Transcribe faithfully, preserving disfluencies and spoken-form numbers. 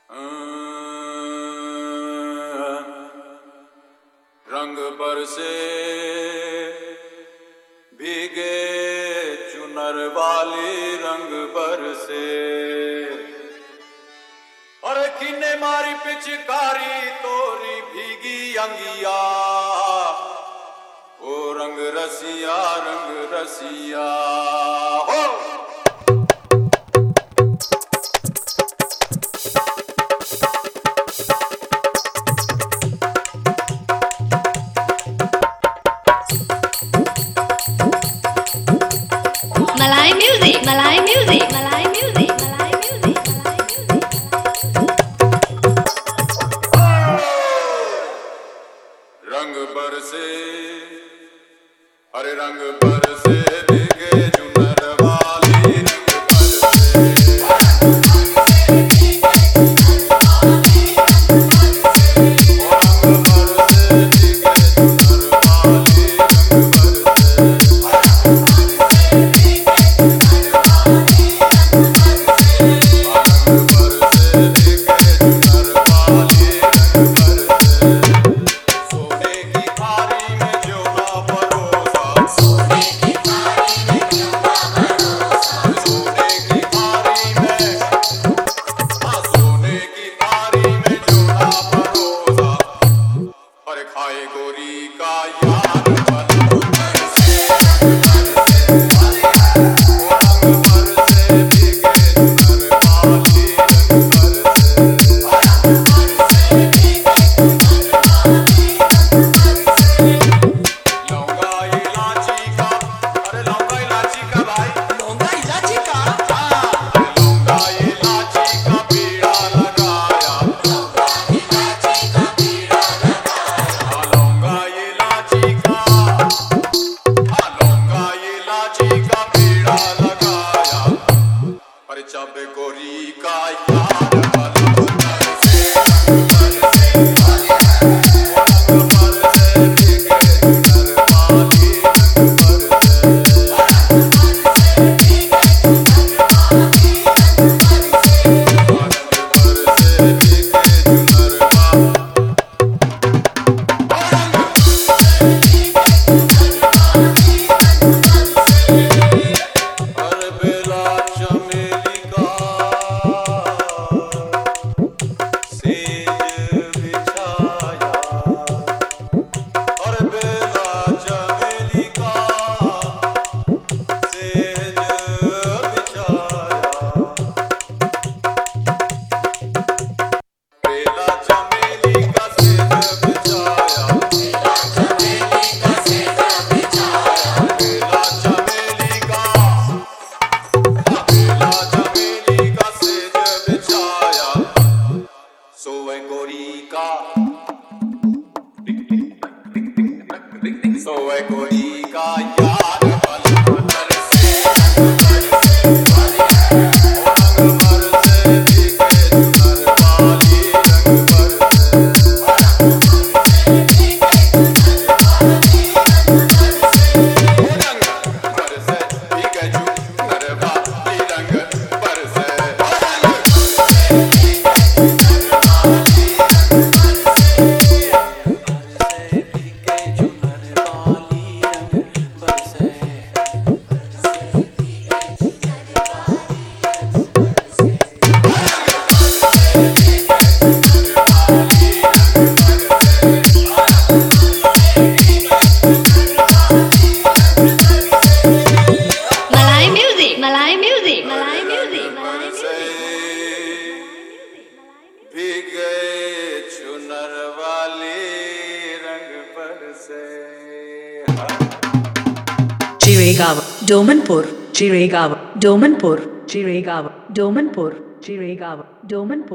रंग बरसे भीगे चुनर वाली रंग बरसे। और किन्ने मारी पिचकारी तोरी भीगी अंगिया, ओ रंग रसिया रंग रसिया हो। Malay music, Malay music, Malay music, Malay music, रंग बरसे अरे रंग बरसे भीगे चुनर वाली रंग बरसे। Chiregaon, Domanpur, Chiregaon, Domanpur, Chiregaon, Domanpur, Chiregaon, Domanpur.